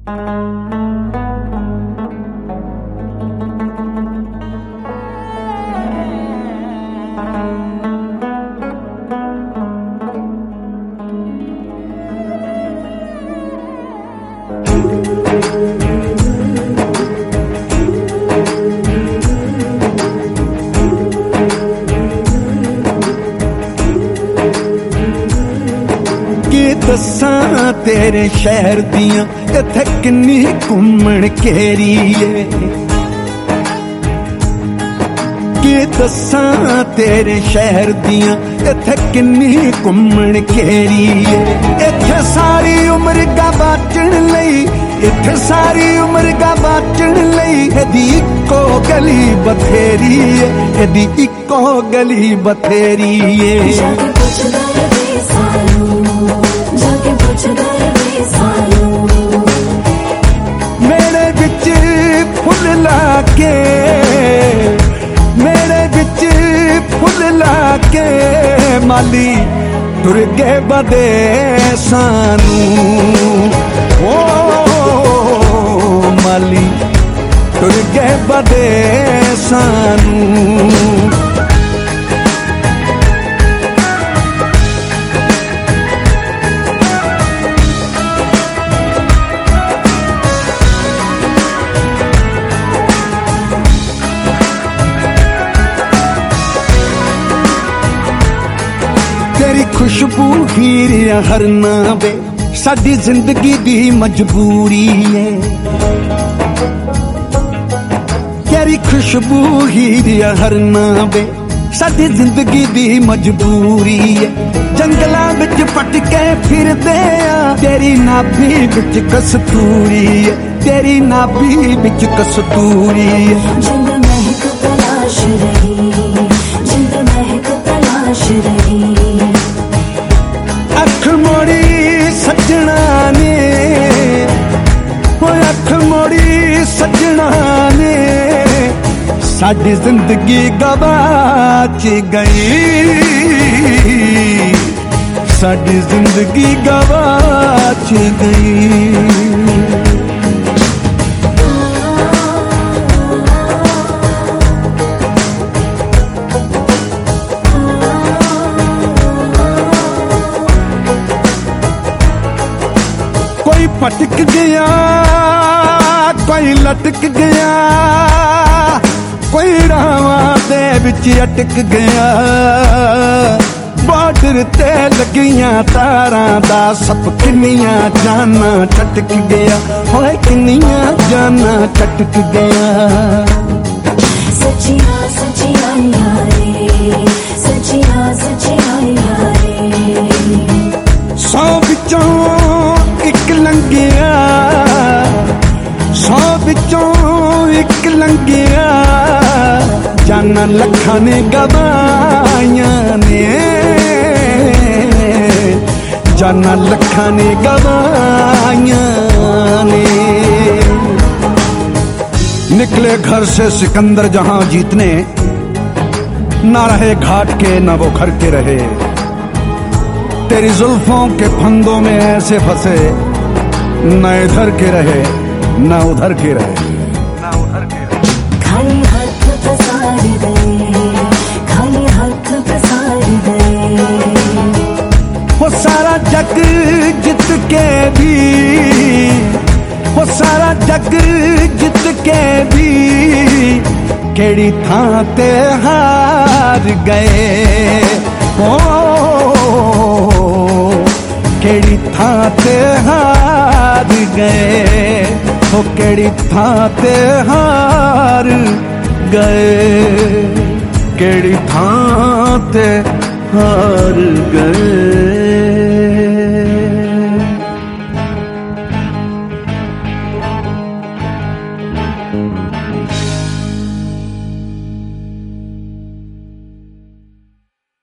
दसां तेरे शहर दियां इत्थे किन्नी घूमण केरी है, कि दसां तेरे शहर दियां इत्थे किन्नी घूमण केरी है। इत्थे सारी उम्र गवाचण लई, इत्थे सारी उम्र गवाचण लई एदी इक्को गली बथेरी है, एदी इक्को गली बथेरी है। मेरे बिच फुल लाके, मेरे बिच फुल लाके माली तुर गए बदे सानू, ओ माली तुर गए बदे सानू। तेरी खुशबू हीरिया हरना वे साडी जिंदगी दी मजबूरी है, तेरी खुशबू हीरिया हरना वे साडी जिंदगी दी मजबूरी है। जंगलां विच पटके फिरदे आ तेरी नाभी विच कस्तूरी है, तेरी नाभी विच कस्तूरी है। जिंद महक तलाश रही, जिंद महक तलाश रही। अख मोड़ी सजना ने, वो अख मोड़ी सजना ने साडी जिंदगी गवाच गई, साडी जिंदगी गवाच गई। कोई पटक गया, कोई लटक गया, कोई रावां दे विच अटक गया। बॉर्डर ते लगियां तारां दा सप किन्नियां जाना चटक गया, होए किन्नियां जाना चटक गया। सचिया सचिया यारे, सचिया सचिया यारे। 100 विचों एक लंघिया, 100 विचों एक लंघिया, जाना लखां ने गवाइयां ने, जाना लखां ने गवाइयां ने। निकले घर से सिकंदर जहां जीतने, ना रहे घाट के ना वो घर के रहे। तेरी जुल्फों के फंदों में ऐसे फंसे, न इधर के रहे न उधर के रहे, न उधर के रहे। खाली हाथ पसार गए, खाली हाथ पसार गए। वो सारा जग जित के भी, वो सारा जग जित के भी केड़ी थां ते हार गए। केड़ी थां ते हार गए, ओ केड़ी थां ते हार गए, केड़ी थां ते हार गए।